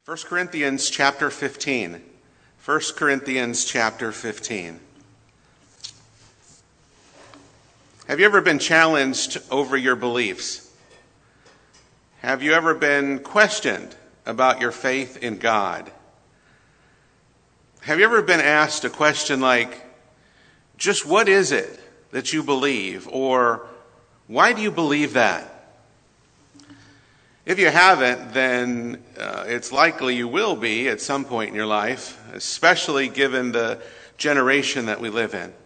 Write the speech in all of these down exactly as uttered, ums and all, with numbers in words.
First Corinthians chapter fifteen. First Corinthians chapter fifteen. Have you ever been challenged over your beliefs? Have you ever been questioned about your faith in God? Have you ever been asked a question like, just what is it that you believe? Or why do you believe that? If you haven't, then uh, it's likely you will be at some point in your life, especially given the generation that we live in.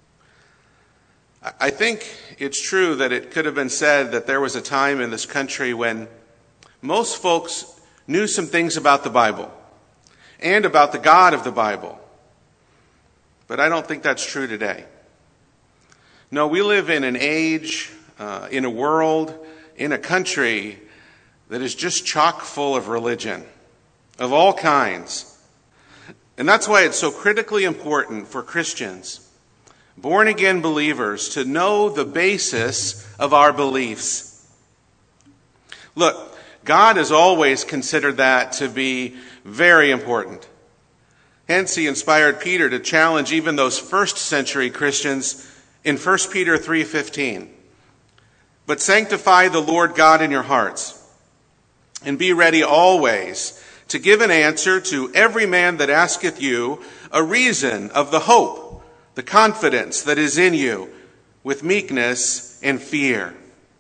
I think it's true that it could have been said that there was a time in this country when most folks knew some things about the Bible and about the God of the Bible. But I don't think that's true today. No, we live in an age, uh, in a world, in a country that is just chock full of religion of all kinds. And that's why it's so critically important for Christians, born-again believers, to know the basis of our beliefs. Look, God has always considered that to be very important. Hence, he inspired Peter to challenge even those first century Christians in First Peter three fifteen. But sanctify the Lord God in your hearts, and be ready always to give an answer to every man that asketh you a reason of the hope, the confidence that is in you, with meekness and fear.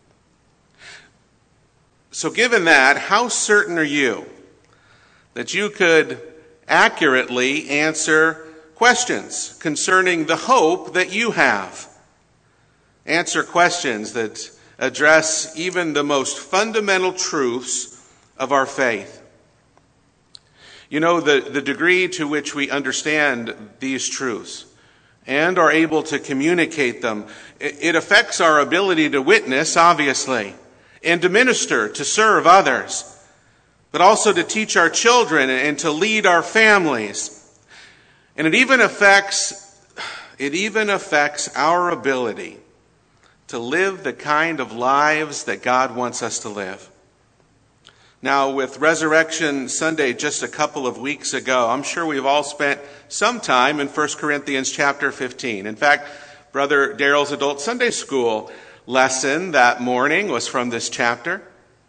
So given that, how certain are you that you could accurately answer questions concerning the hope that you have? Answer questions that address even the most fundamental truths of our faith. You know, the, the degree to which we understand these truths and are able to communicate them, it, it affects our ability to witness, obviously, and to minister, to serve others, but also to teach our children and to lead our families. And it even affects, it even affects our ability to live the kind of lives that God wants us to live. Now, with Resurrection Sunday just a couple of weeks ago, I'm sure we've all spent some time in First Corinthians chapter fifteen. In fact, Brother Daryl's adult Sunday school lesson that morning was from this chapter.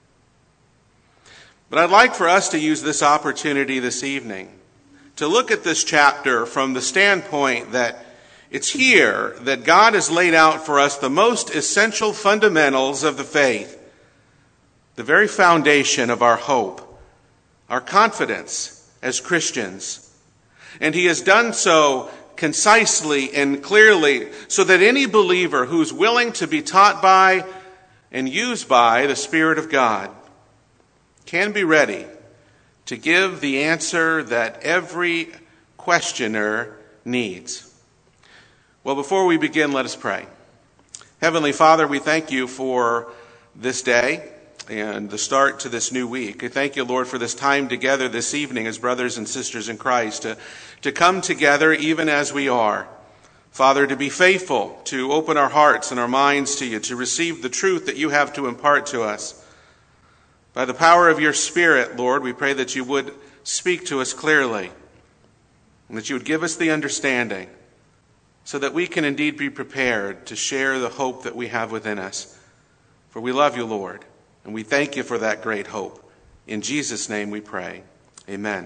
But I'd like for us to use this opportunity this evening to look at this chapter from the standpoint that it's here that God has laid out for us the most essential fundamentals of the faith, the very foundation of our hope, our confidence as Christians. And he has done so concisely and clearly so that any believer who's willing to be taught by and used by the Spirit of God can be ready to give the answer that every questioner needs. Well, before we begin, let us pray. Heavenly Father, we thank you for this day and the start to this new week. I thank you, Lord, for this time together this evening as brothers and sisters in Christ, to, to come together even as we are. Father, to be faithful, to open our hearts and our minds to you, to receive the truth that you have to impart to us. By the power of your Spirit, Lord, we pray that you would speak to us clearly and that you would give us the understanding so that we can indeed be prepared to share the hope that we have within us. For we love you, Lord, and we thank you for that great hope. In Jesus' name we pray. Amen.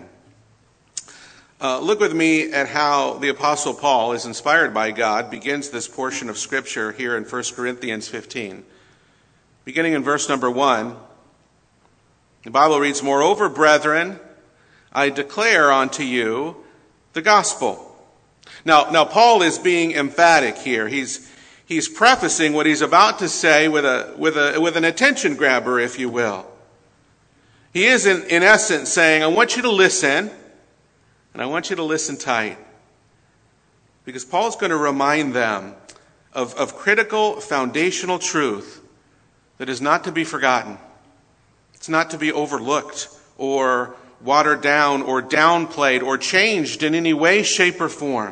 Uh, look with me at how the Apostle Paul, is inspired by God, begins this portion of Scripture here in First Corinthians fifteen. Beginning in verse number one, the Bible reads, "Moreover, brethren, I declare unto you the gospel." Now, now Paul is being emphatic here. He's he's prefacing what he's about to say with a with a with an attention grabber, if you will. He is in, in essence saying, I want you to listen, and I want you to listen tight. Because Paul's going to remind them of, of critical foundational truth that is not to be forgotten. It's not to be overlooked or watered down or downplayed or changed in any way, shape, or form.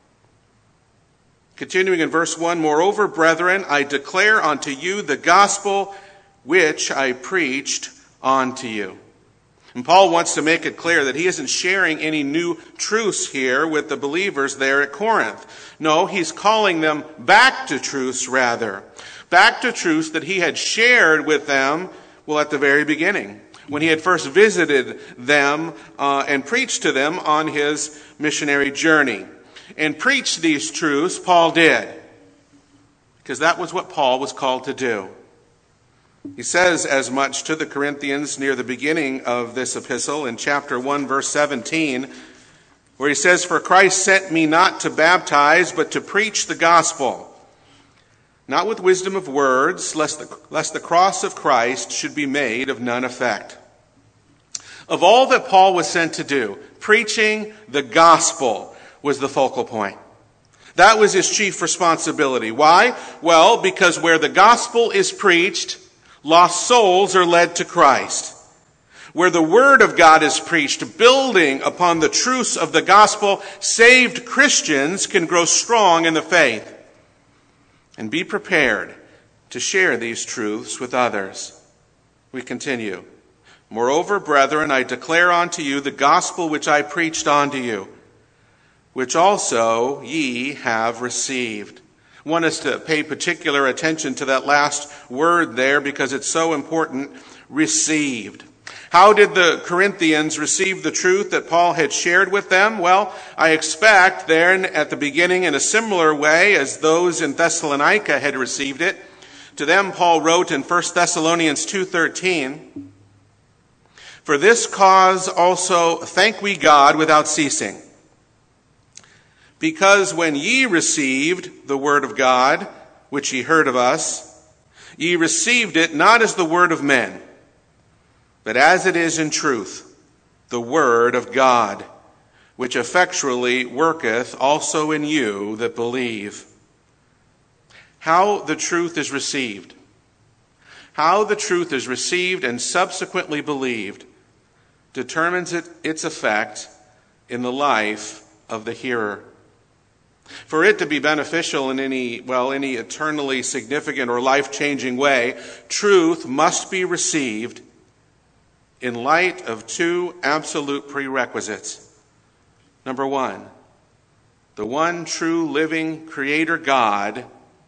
Continuing in verse one, "Moreover, brethren, I declare unto you the gospel which I preached unto you." And Paul wants to make it clear that he isn't sharing any new truths here with the believers there at Corinth. No, he's calling them back to truths rather. Back to truths that he had shared with them, well, at the very beginning, when he had first visited them uh, and preached to them on his missionary journey. And preach these truths, Paul did, because that was what Paul was called to do. He says as much to the Corinthians near the beginning of this epistle in chapter one, verse seventeen, where he says, "For Christ sent me not to baptize, but to preach the gospel, not with wisdom of words, lest the, lest the cross of Christ should be made of none effect." Of all that Paul was sent to do, preaching the gospel was the focal point. That was his chief responsibility. Why? Well, because where the gospel is preached, lost souls are led to Christ. Where the word of God is preached, building upon the truths of the gospel, saved Christians can grow strong in the faith and be prepared to share these truths with others. We continue. "Moreover, brethren, I declare unto you the gospel which I preached unto you, which also ye have received." I want us to pay particular attention to that last word there because it's so important, received. How did the Corinthians receive the truth that Paul had shared with them? Well, I expect there at the beginning in a similar way as those in Thessalonica had received it. To them, Paul wrote in First Thessalonians two thirteen, "For this cause also thank we God without ceasing. Because when ye received the word of God, which ye heard of us, ye received it not as the word of men, but as it is in truth, the word of God, which effectually worketh also in you that believe." How the truth is received. How the truth is received and subsequently believed determines it, its effect in the life of the hearer. For it to be beneficial in any, well, any eternally significant or life-changing way, truth must be received in light of two absolute prerequisites. Number one, the one true living creator God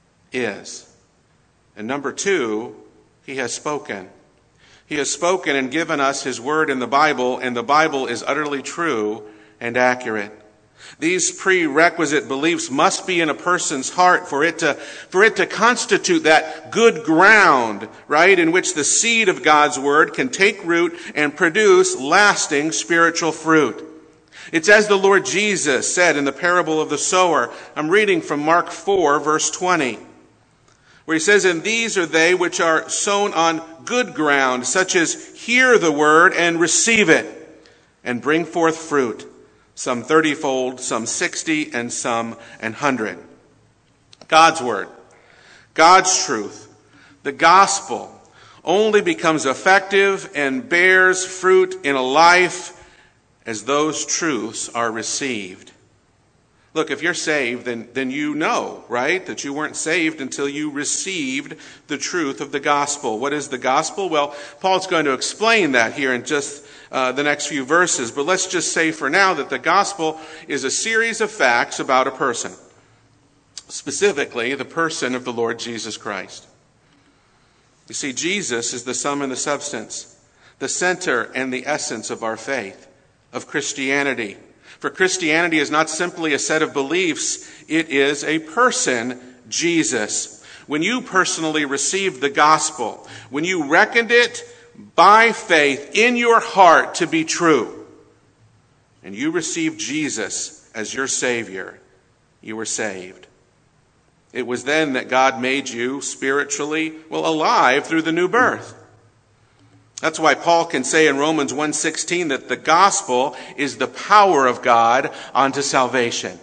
is. And number two, he has spoken. He has spoken and given us his word in the Bible, and the Bible is utterly true and accurate. These prerequisite beliefs must be in a person's heart for it to, for it to constitute that good ground, right, in which the seed of God's word can take root and produce lasting spiritual fruit. It's as the Lord Jesus said in the parable of the sower. I'm reading from Mark four, verse twenty, where he says, "And these are they which are sown on good ground, such as hear the word and receive it, and bring forth fruit, some thirtyfold, some sixty, and some an hundred." God's word, God's truth, the gospel only becomes effective and bears fruit in a life as those truths are received. Look, if you're saved, then, then you know, right, that you weren't saved until you received the truth of the gospel. What is the gospel? Well, Paul's going to explain that here in just uh, the next few verses. But let's just say for now that the gospel is a series of facts about a person, specifically the person of the Lord Jesus Christ. You see, Jesus is the sum and the substance, the center and the essence of our faith, of Christianity. For Christianity is not simply a set of beliefs, it is a person, Jesus. When you personally received the gospel, when you reckoned it by faith in your heart to be true, and you received Jesus as your Savior, you were saved. It was then that God made you spiritually, well, alive through the new birth. That's why Paul can say in Romans one sixteen that the gospel is the power of God unto salvation.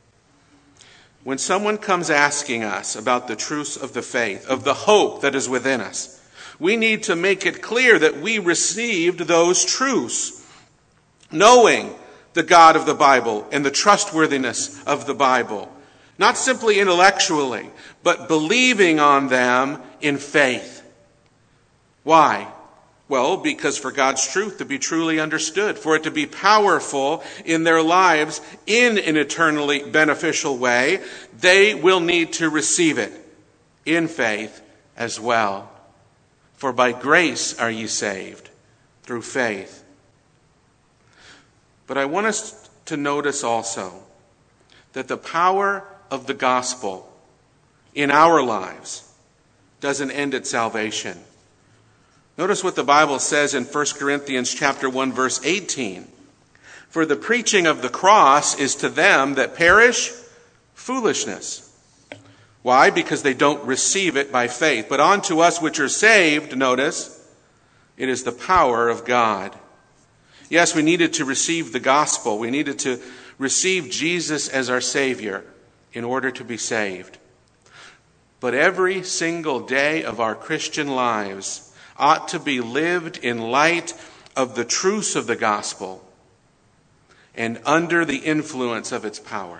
When someone comes asking us about the truths of the faith, of the hope that is within us, we need to make it clear that we received those truths, knowing the God of the Bible and the trustworthiness of the Bible, not simply intellectually, but believing on them in faith. Why? Well, because for God's truth to be truly understood, for it to be powerful in their lives in an eternally beneficial way, they will need to receive it in faith as well. For by grace are ye saved, through faith. But I want us to notice also that the power of the gospel in our lives doesn't end at salvation. Notice what the Bible says in First Corinthians chapter one, verse eighteen. For the preaching of the cross is to them that perish foolishness. Why? Because they don't receive it by faith. But unto us which are saved, notice, it is the power of God. Yes, we needed to receive the gospel. We needed to receive Jesus as our Savior in order to be saved. But every single day of our Christian lives ought to be lived in light of the truths of the gospel and under the influence of its power.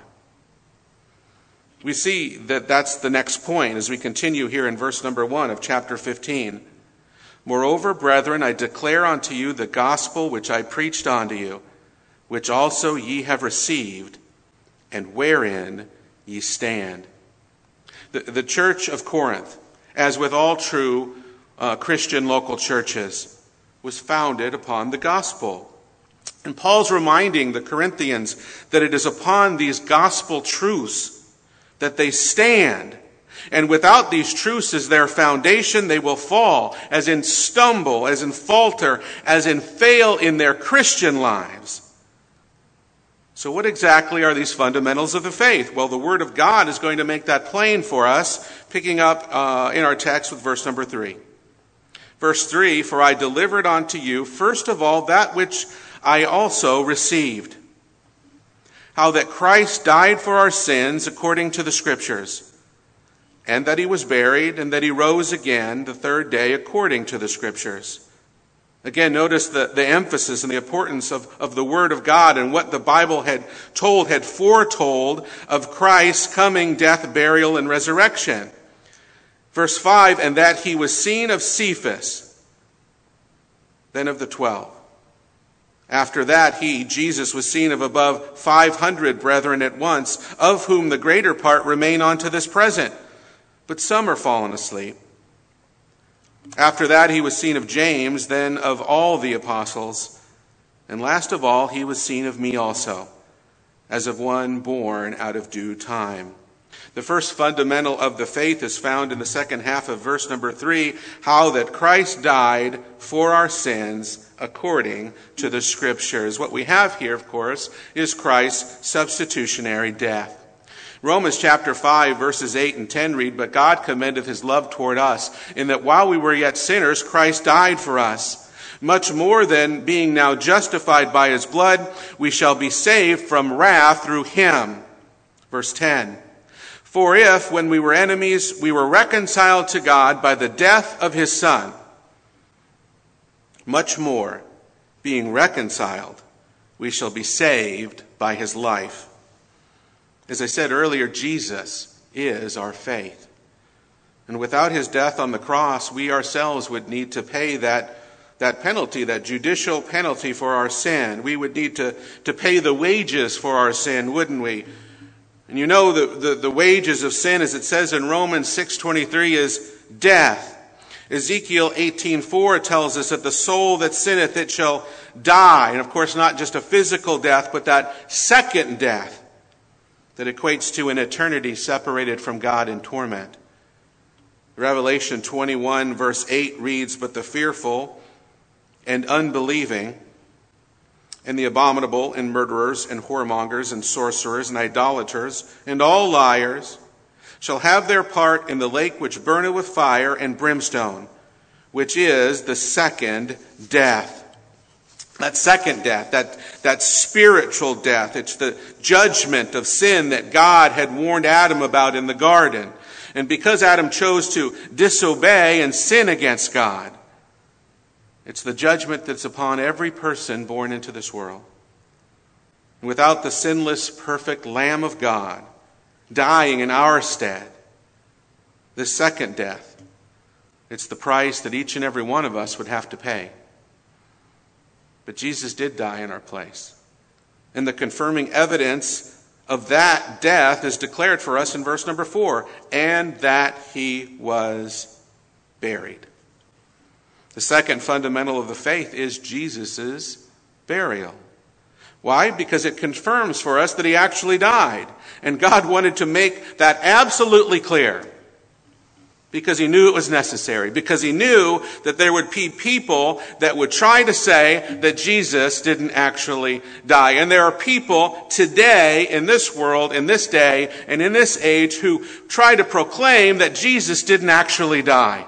We see that that's the next point as we continue here in verse number one of chapter fifteen. Moreover, brethren, I declare unto you the gospel which I preached unto you, which also ye have received, and wherein ye stand. The, the church of Corinth, as with all true uh, Christian local churches, was founded upon the gospel. And Paul's reminding the Corinthians that it is upon these gospel truths that they stand. And without these truths as their foundation, they will fall, as in stumble, as in falter, as in fail in their Christian lives. So what exactly are these fundamentals of the faith? Well, the Word of God is going to make that plain for us, picking up uh, in our text with verse number three. Verse three, for I delivered unto you, first of all, that which I also received. How that Christ died for our sins according to the Scriptures, and that he was buried, and that he rose again the third day according to the Scriptures. Again, notice the, the emphasis and the importance of, of the Word of God and what the Bible had told, had foretold of Christ's coming death, burial, and resurrection. Verse five, and that he was seen of Cephas, then of the twelve. After that, he, Jesus, was seen of above five hundred brethren at once, of whom the greater part remain unto this present, but some are fallen asleep. After that, he was seen of James, then of all the apostles. And last of all, he was seen of me also, as of one born out of due time. The first fundamental of the faith is found in the second half of verse number three, how that Christ died for our sins according to the Scriptures. What we have here, of course, is Christ's substitutionary death. Romans chapter five, verses eight and ten read, but God commendeth his love toward us, in that while we were yet sinners, Christ died for us. Much more than, being now justified by his blood, we shall be saved from wrath through him. Verse ten, for if, when we were enemies, we were reconciled to God by the death of his Son, much more, being reconciled, we shall be saved by his life. As I said earlier, Jesus is our faith. And without his death on the cross, we ourselves would need to pay that, that penalty, that judicial penalty for our sin. We would need to, to pay the wages for our sin, wouldn't we? And you know the, the, the wages of sin, as it says in Romans six twenty-three, is death. Ezekiel eighteen four tells us that the soul that sinneth, it shall die. And of course, not just a physical death, but that second death that equates to an eternity separated from God in torment. Revelation twenty-one verse eight reads, but the fearful and unbelieving and the abominable and murderers and whoremongers and sorcerers and idolaters and all liars shall have their part in the lake which burneth with fire and brimstone, which is the second death. That second death, that, that spiritual death, it's the judgment of sin that God had warned Adam about in the garden. And because Adam chose to disobey and sin against God, it's the judgment that's upon every person born into this world. And without the sinless, perfect Lamb of God dying in our stead, this second death It's the price that each and every one of us would have to pay. But Jesus did die in our place. And the confirming evidence of that death is declared for us in verse number four, and that he was buried. The second fundamental of the faith is Jesus' burial. Why? Because it confirms for us that he actually died. And God wanted to make that absolutely clear. Because he knew it was necessary. Because he knew that there would be people that would try to say that Jesus didn't actually die. And there are people today in this world, in this day, and in this age who try to proclaim that Jesus didn't actually die.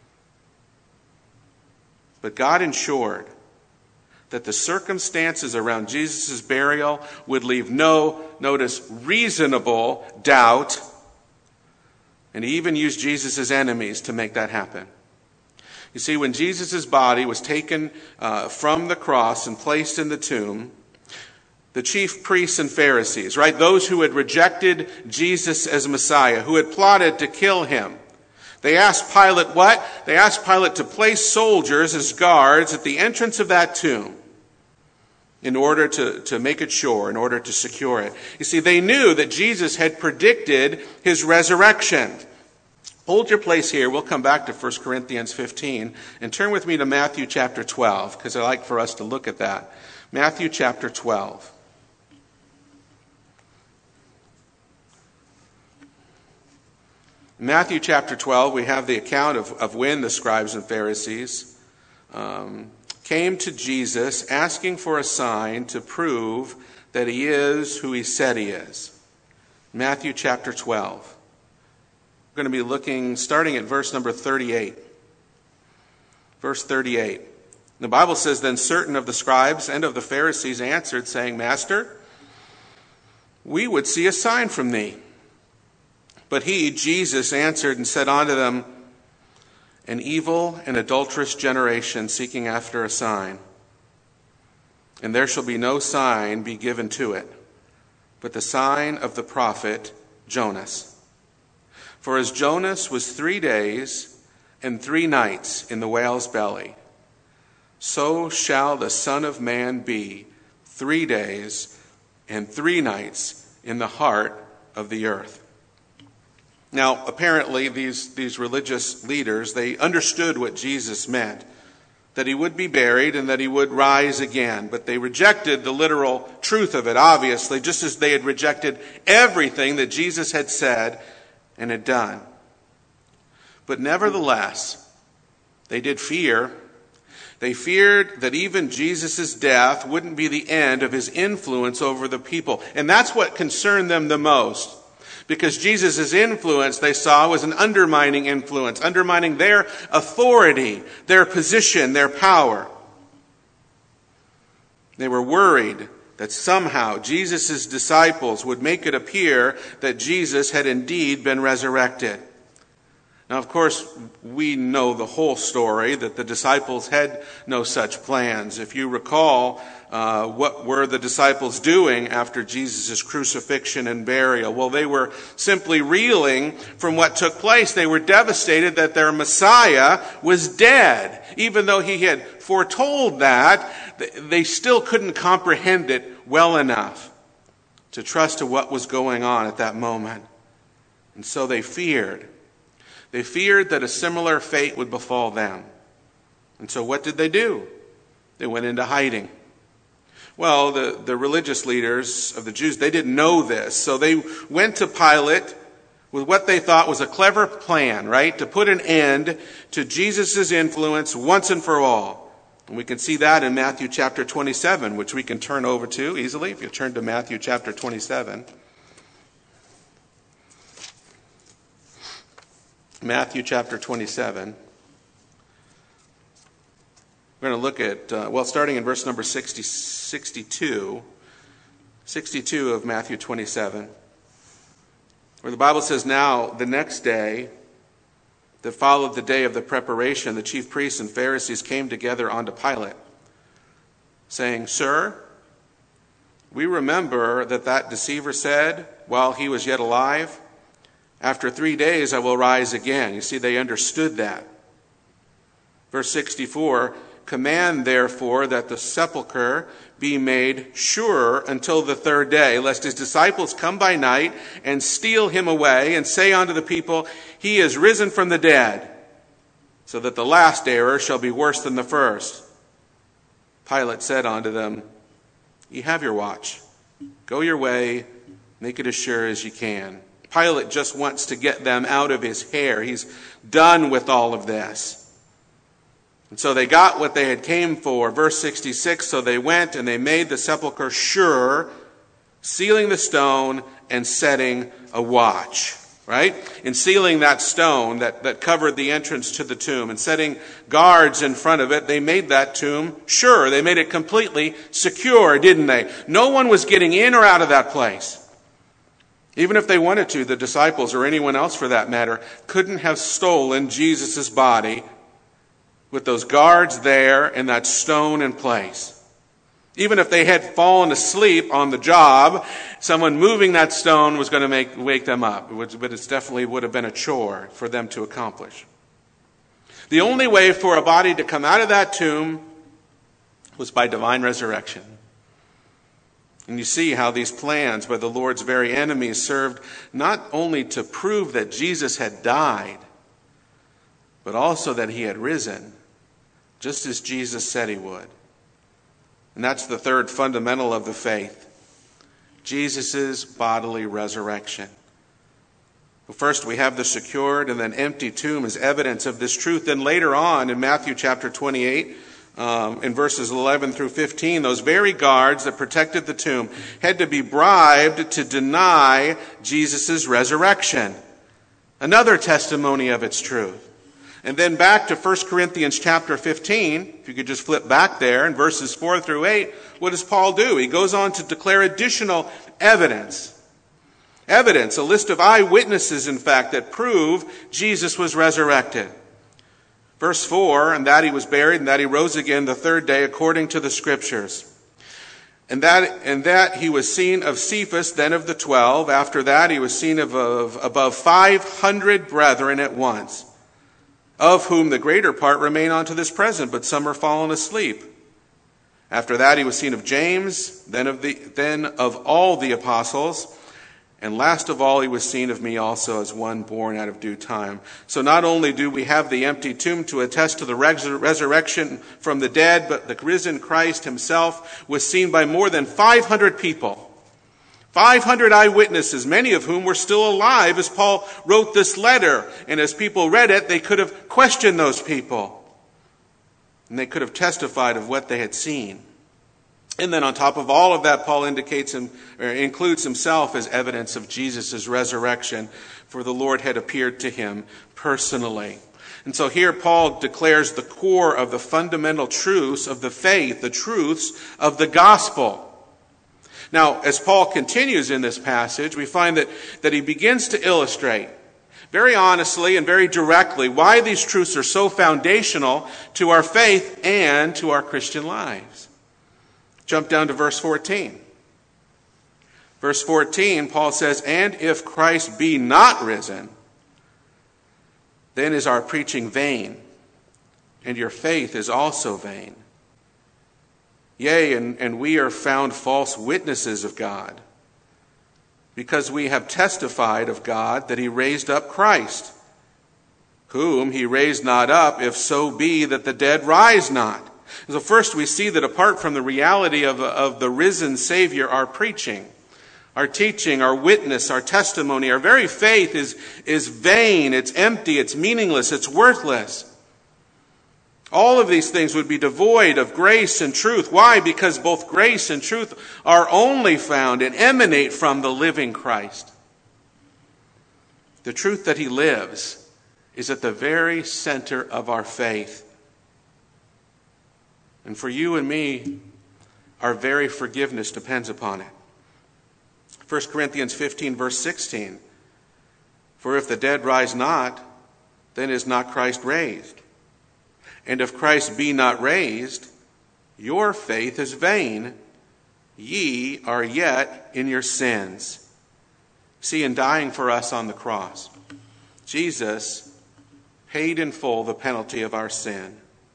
But God ensured that the circumstances around Jesus' burial would leave no, notice, reasonable doubt. And he even used Jesus' enemies to make that happen. You see, when Jesus' body was taken uh, from the cross and placed in the tomb, the chief priests and Pharisees, right, those who had rejected Jesus as Messiah, who had plotted to kill him, they asked Pilate what? They asked Pilate to place soldiers as guards at the entrance of that tomb in order to, to make it sure, in order to secure it. You see, they knew that Jesus had predicted his resurrection. Hold your place here. We'll come back to First Corinthians fifteen and turn with me to Matthew chapter twelve, because I'd like for us to look at that. Matthew chapter twelve. In Matthew chapter twelve, we have the account of, of when the scribes and Pharisees um, came to Jesus asking for a sign to prove that he is who he said he is. Matthew chapter twelve. We're going to be looking, starting at verse number thirty-eight. Verse thirty-eight. The Bible says, "Then certain of the scribes and of the Pharisees answered, saying, Master, we would see a sign from thee. But he, Jesus, answered and said unto them, An evil and adulterous generation seeking after a sign. And there shall be no sign be given to it, but the sign of the prophet Jonas. For as Jonas was three days and three nights in the whale's belly, so shall the Son of Man be three days and three nights in the heart of the earth." Now, apparently, these, these religious leaders, they understood what Jesus meant, that he would be buried and that he would rise again. But they rejected the literal truth of it, obviously, just as they had rejected everything that Jesus had said and had done. But nevertheless, they did fear. They feared that even Jesus' death wouldn't be the end of his influence over the people. And that's what concerned them the most. Because Jesus' influence, they saw, was an undermining influence, undermining their authority, their position, their power. They were worried that somehow Jesus' disciples would make it appear that Jesus had indeed been resurrected. Now, of course, we know the whole story, that the disciples had no such plans. If you recall, uh, what were the disciples doing after Jesus' crucifixion and burial? Well, they were simply reeling from what took place. They were devastated that their Messiah was dead. Even though he had foretold that, they still couldn't comprehend it well enough to trust to what was going on at that moment. And so they feared. They feared that a similar fate would befall them. And so what did they do? They went into hiding. Well, the, the religious leaders of the Jews, they didn't know this. So they went to Pilate with what they thought was a clever plan, right? To put an end to Jesus' influence once and for all. And we can see that in Matthew chapter twenty-seven, which we can turn over to easily. If you turn to Matthew chapter twenty-seven. Matthew chapter twenty-seven. We're going to look at, uh, well, starting in verse number sixty, sixty-two, sixty-two of Matthew twenty-seven, where the Bible says, "Now the next day that followed the day of the preparation, the chief priests and Pharisees came together unto Pilate, saying, Sir, we remember that that deceiver said, while he was yet alive, After three days I will rise again." You see, they understood that. Verse sixty-four, command therefore that the sepulchre be made sure until the third day, lest his disciples come by night and steal him away and say unto the people, he is risen from the dead, so that the last error shall be worse than the first. Pilate said unto them, ye have your watch. Go your way, make it as sure as you can. Pilate just wants to get them out of his hair. He's done with all of this. And so they got what they had came for. Verse sixty-six, so they went and they made the sepulchre sure, sealing the stone and setting a watch. Right? In sealing that stone that, that covered the entrance to the tomb and setting guards in front of it, they made that tomb sure. They made it completely secure, didn't they? No one was getting in or out of that place. Even if they wanted to, the disciples or anyone else for that matter couldn't have stolen Jesus' body with those guards there and that stone in place. Even if they had fallen asleep on the job, someone moving that stone was going to make wake them up. But it definitely would have been a chore for them to accomplish. The only way for a body to come out of that tomb was by divine resurrection. And you see how these plans by the Lord's very enemies served not only to prove that Jesus had died, but also that he had risen, just as Jesus said he would. And that's the third fundamental of the faith, Jesus' bodily resurrection. Well, first we have the secured and then empty tomb as evidence of this truth. Then later on in Matthew chapter twenty-eight, um, in verses eleven through fifteen, those very guards that protected the tomb had to be bribed to deny Jesus' resurrection. Another testimony of its truth. And then back to First Corinthians chapter fifteen, if you could just flip back there in verses four through eight, what does Paul do? He goes on to declare additional evidence. Evidence, a list of eyewitnesses, in fact, that prove Jesus was resurrected. Verse four, and that he was buried and that he rose again the third day according to the Scriptures. And that, and that he was seen of Cephas, then of the twelve. After that he was seen of, of above five hundred brethren at once, of whom the greater part remain unto this present, but some are fallen asleep. After that he was seen of James, then of the then of all the apostles, and last of all he was seen of me also, as one born out of due time. So not only do we have the empty tomb to attest to the resurrection from the dead, but the risen Christ himself was seen by more than five hundred people. five hundred eyewitnesses, many of whom were still alive as Paul wrote this letter. And as people read it, they could have questioned those people. And they could have testified of what they had seen. And then on top of all of that, Paul indicates him, or includes himself as evidence of Jesus' resurrection, for the Lord had appeared to him personally. And so here Paul declares the core of the fundamental truths of the faith, the truths of the gospel. Now, as Paul continues in this passage, we find that, that he begins to illustrate very honestly and very directly why these truths are so foundational to our faith and to our Christian lives. Jump down to verse fourteen. Verse fourteen, Paul says, and if Christ be not risen, then is our preaching vain, and your faith is also vain. Yea, and, and we are found false witnesses of God, because we have testified of God that he raised up Christ, whom he raised not up, if so be that the dead rise not. So first we see that apart from the reality of, of the risen Savior, our preaching, our teaching, our witness, our testimony, our very faith is, is vain, it's empty, it's meaningless, it's worthless. All of these things would be devoid of grace and truth. Why? Because both grace and truth are only found and emanate from the living Christ. The truth that he lives is at the very center of our faith. And for you and me, our very forgiveness depends upon it. First Corinthians fifteen, verse sixteen. For if the dead rise not, then is not Christ raised. And if Christ be not raised, your faith is vain. Ye are yet in your sins. See, in dying for us on the cross, Jesus paid in full the penalty of our sin.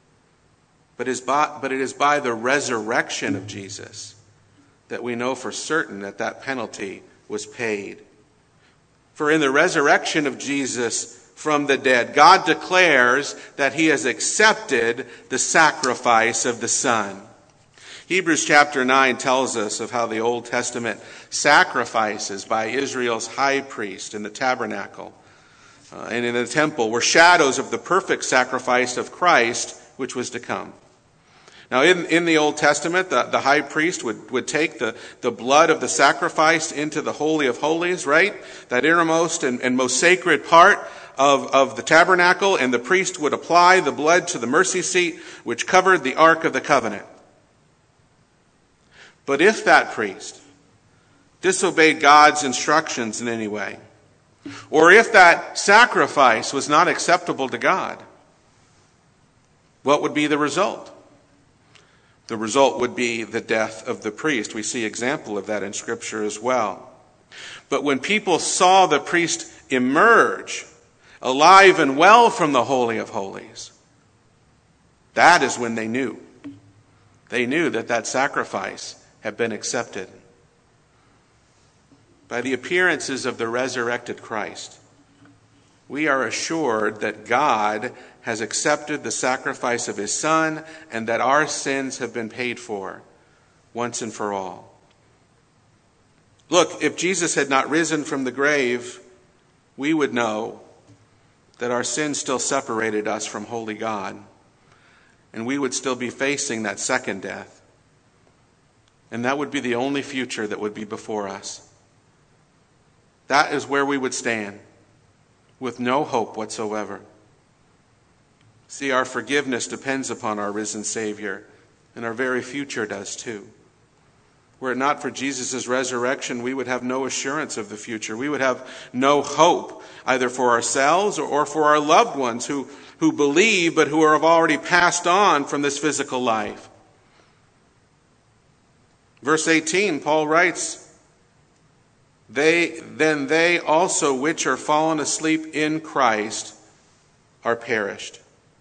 But, is by, but it is by the resurrection of Jesus that we know for certain that that penalty was paid. For in the resurrection of Jesus from the dead, God declares that he has accepted the sacrifice of the Son. Hebrews chapter nine tells us of how the Old Testament sacrifices by Israel's high priest in the tabernacle uh, and in the temple were shadows of the perfect sacrifice of Christ, which was to come. Now, in, in the Old Testament, the, the high priest would, would take the, the blood of the sacrifice into the Holy of Holies, right? That innermost and, and most sacred part of, of the tabernacle, and the priest would apply the blood to the mercy seat, which covered the Ark of the Covenant. But if that priest disobeyed God's instructions in any way, or if that sacrifice was not acceptable to God, what would be the result? The result would be the death of the priest. We see example of that in Scripture as well. But when people saw the priest emerge alive and well from the Holy of Holies, that is when they knew. They knew that that sacrifice had been accepted. By the appearances of the resurrected Christ, we are assured that God has accepted the sacrifice of his Son and that our sins have been paid for once and for all. Look, if Jesus had not risen from the grave, we would know that our sins still separated us from holy God, and we would still be facing that second death. And that would be the only future that would be before us. That is where we would stand, with no hope whatsoever. See, our forgiveness depends upon our risen Savior, and our very future does too. Were it not for Jesus' resurrection, we would have no assurance of the future. We would have no hope, either for ourselves or for our loved ones who, who believe but who have already passed on from this physical life. Verse eighteen, Paul writes, They then they also which are fallen asleep in Christ are perished.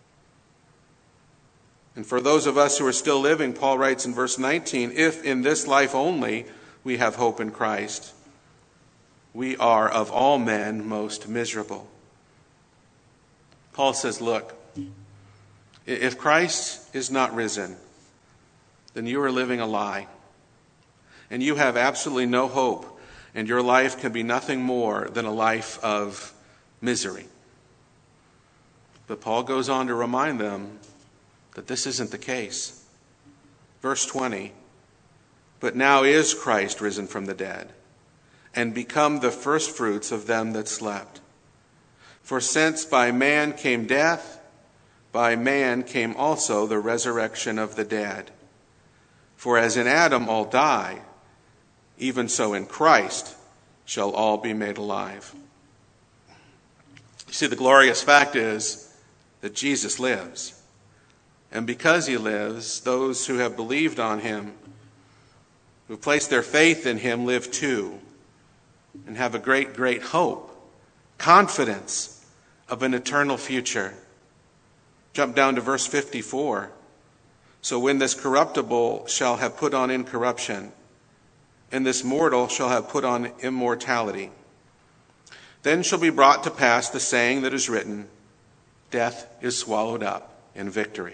And for those of us who are still living, Paul writes in verse nineteen, if in this life only we have hope in Christ, we are of all men most miserable. Paul says, look, if Christ is not risen, then you are living a lie. And you have absolutely no hope, and your life can be nothing more than a life of misery. But Paul goes on to remind them that this isn't the case. Verse twenty, but now is Christ risen from the dead, and become the firstfruits of them that slept. For since by man came death, by man came also the resurrection of the dead. For as in Adam all die, even so in Christ shall all be made alive. You see, the glorious fact is that Jesus lives. And because he lives, those who have believed on him, who have placed their faith in him, live too, and have a great, great hope, confidence of an eternal future. Jump down to verse fifty-four. So when this corruptible shall have put on incorruption, and this mortal shall have put on immortality, then shall be brought to pass the saying that is written, death is swallowed up in victory.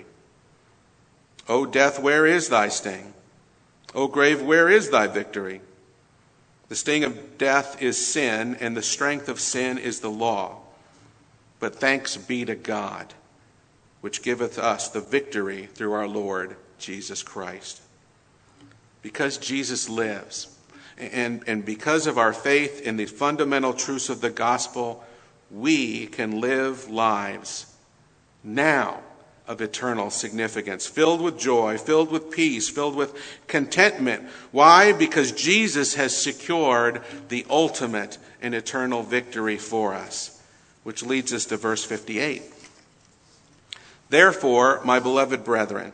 O death, where is thy sting? O grave, where is thy victory? The sting of death is sin, and the strength of sin is the law. But thanks be to God, which giveth us the victory through our Lord Jesus Christ. Because Jesus lives, and, and because of our faith in the fundamental truths of the gospel, we can live lives now of eternal significance, filled with joy, filled with peace, filled with contentment. Why? Because Jesus has secured the ultimate and eternal victory for us, which leads us to verse fifty-eight. Therefore, my beloved brethren,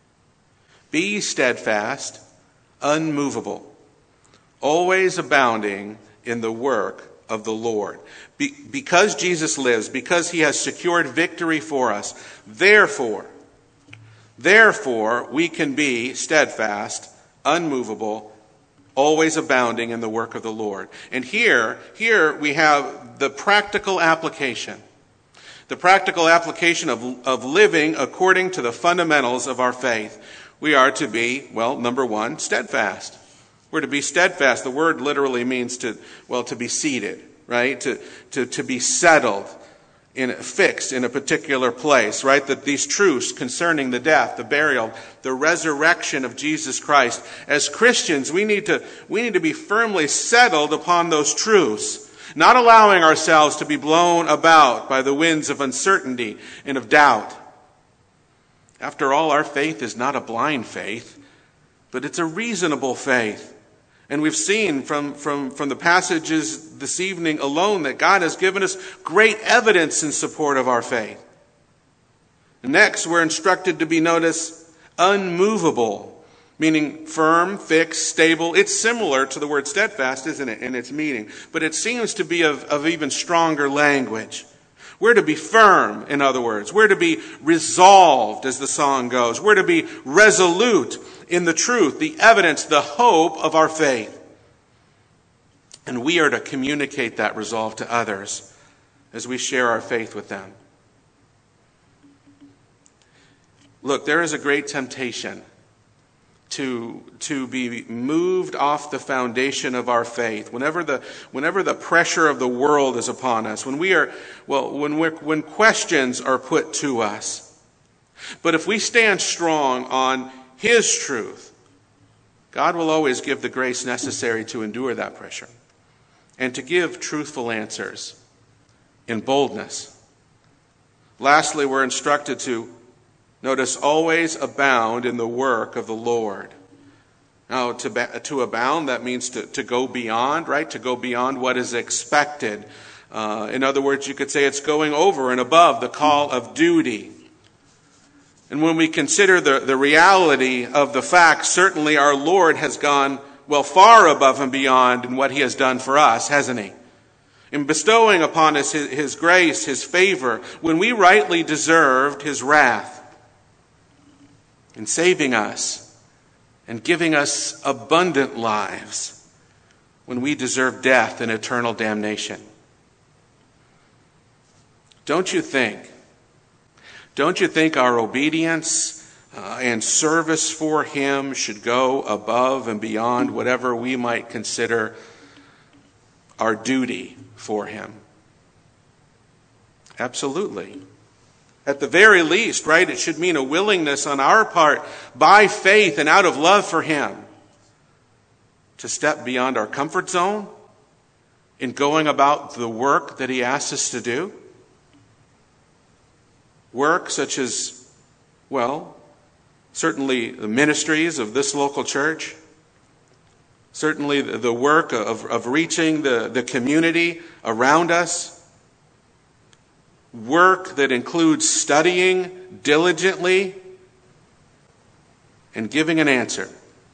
be ye steadfast, unmovable, always abounding in the work of the Lord. Be- because Jesus lives, because he has secured victory for us, therefore, Therefore, we can be steadfast, unmovable, always abounding in the work of the Lord. And here, here we have the practical application. The practical application of, of living according to the fundamentals of our faith. We are to be, well, number one, steadfast. We're to be steadfast. The word literally means to, well, to be seated, right? To, to, to be settled, in, fixed in a particular place, right? That these truths concerning the death, the burial, the resurrection of Jesus Christ. As Christians, we need to, we need to be firmly settled upon those truths, not allowing ourselves to be blown about by the winds of uncertainty and of doubt. After all, our faith is not a blind faith, but it's a reasonable faith. And we've seen from, from, from the passages this evening alone that God has given us great evidence in support of our faith. Next, we're instructed to be, notice, unmovable, meaning firm, fixed, stable. It's similar to the word steadfast, isn't it, in its meaning? But it seems to be of, of even stronger language. We're to be firm, in other words. We're to be resolved, as the song goes. We're to be resolute in the truth, the evidence, the hope of our faith. And we are to communicate that resolve to others as we share our faith with them. Look, there is a great temptation to, to be moved off the foundation of our faith. Whenever the, whenever the pressure of the world is upon us, when we are, well, when we're, when questions are put to us. But if we stand strong on His truth, God will always give the grace necessary to endure that pressure and to give truthful answers in boldness. Lastly, we're instructed to, notice, always abound in the work of the Lord. Now, to, to abound, that means to, to go beyond, right? To go beyond what is expected. Uh, in other words, you could say it's going over and above the call of duty. And when we consider the, the reality of the fact, certainly our Lord has gone, well, far above and beyond in what He has done for us, hasn't He? In bestowing upon us His, His grace, His favor, when we rightly deserved His wrath. In saving us and giving us abundant lives when we deserve death and eternal damnation. Don't you think, don't you think our obedience uh, and service for Him should go above and beyond whatever we might consider our duty for Him? Absolutely. At the very least, right, it should mean a willingness on our part, by faith and out of love for Him, to step beyond our comfort zone in going about the work that He asks us to do. Work such as, well, certainly the ministries of this local church, certainly the work of, of reaching the, the community around us, work that includes studying diligently and giving an answer.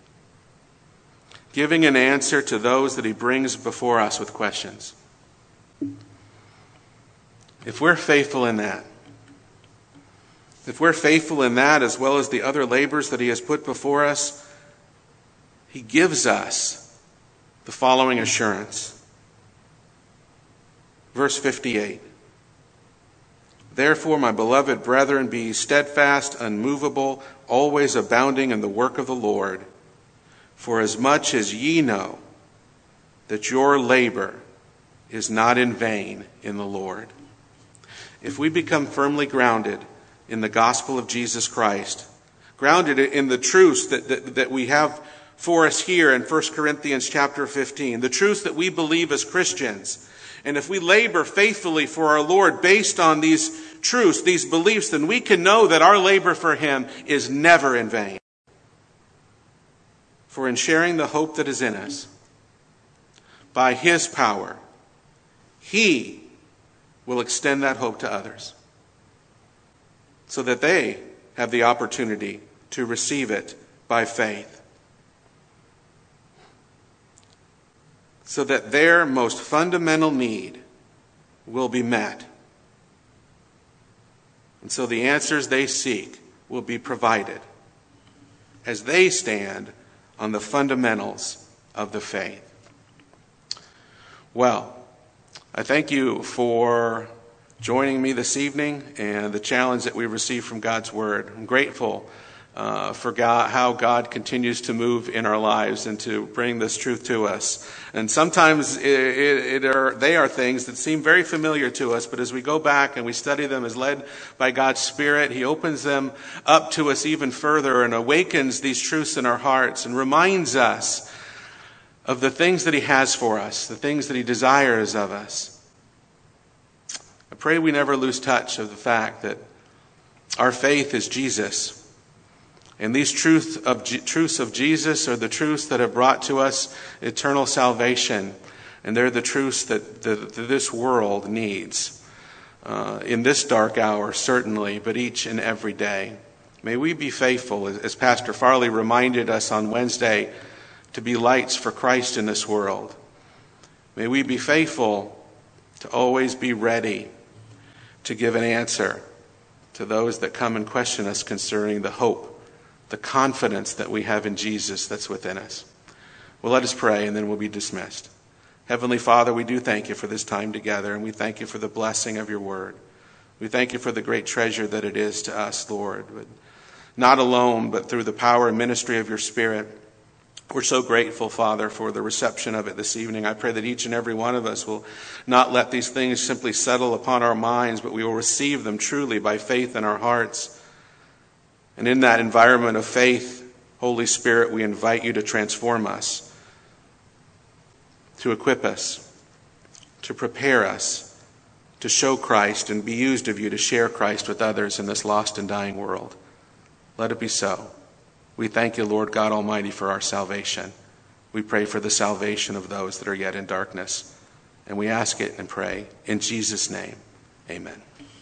Giving an answer to those that He brings before us with questions. If we're faithful in that, if we're faithful in that as well as the other labors that He has put before us, He gives us the following assurance. Verse fifty-eight. Therefore, my beloved brethren, be steadfast, unmovable, always abounding in the work of the Lord, for as much as ye know that your labor is not in vain in the Lord. If we become firmly grounded in the gospel of Jesus Christ, grounded in the truths that, that, that we have for us here in First Corinthians chapter fifteen, the truths that we believe as Christians, and if we labor faithfully for our Lord based on these truths, these beliefs, then we can know that our labor for Him is never in vain. For in sharing the hope that is in us, by His power, He will extend that hope to others, so that they have the opportunity to receive it by faith. So that their most fundamental need will be met. And so the answers they seek will be provided as they stand on the fundamentals of the faith. Well, I thank you for joining me this evening and the challenge that we received from God's Word. I'm grateful uh, for God, how God continues to move in our lives and to bring this truth to us. And sometimes it, it, it are, they are things that seem very familiar to us, but as we go back and we study them as led by God's Spirit, He opens them up to us even further and awakens these truths in our hearts and reminds us of the things that He has for us, the things that He desires of us. I pray we never lose touch of the fact that our faith is Jesus. And these truth of, truths of Jesus are the truths that have brought to us eternal salvation. And they're the truths that, that, that this world needs. Uh, in this dark hour, certainly, but each and every day. May we be faithful, as Pastor Farley reminded us on Wednesday, to be lights for Christ in this world. May we be faithful to always be ready to give an answer to those that come and question us concerning the hope, the confidence that we have in Jesus that's within us. Well, let us pray and then we'll be dismissed. Heavenly Father, we do thank you for this time together, and we thank you for the blessing of your word. We thank you for the great treasure that it is to us, Lord. But not alone, but through the power and ministry of your Spirit. We're so grateful, Father, for the reception of it this evening. I pray that each and every one of us will not let these things simply settle upon our minds, but we will receive them truly by faith in our hearts. And in that environment of faith, Holy Spirit, we invite you to transform us, to equip us, to prepare us, to show Christ and be used of you to share Christ with others in this lost and dying world. Let it be so. We thank you, Lord God Almighty, for our salvation. We pray for the salvation of those that are yet in darkness. And we ask it and pray in Jesus' name. Amen.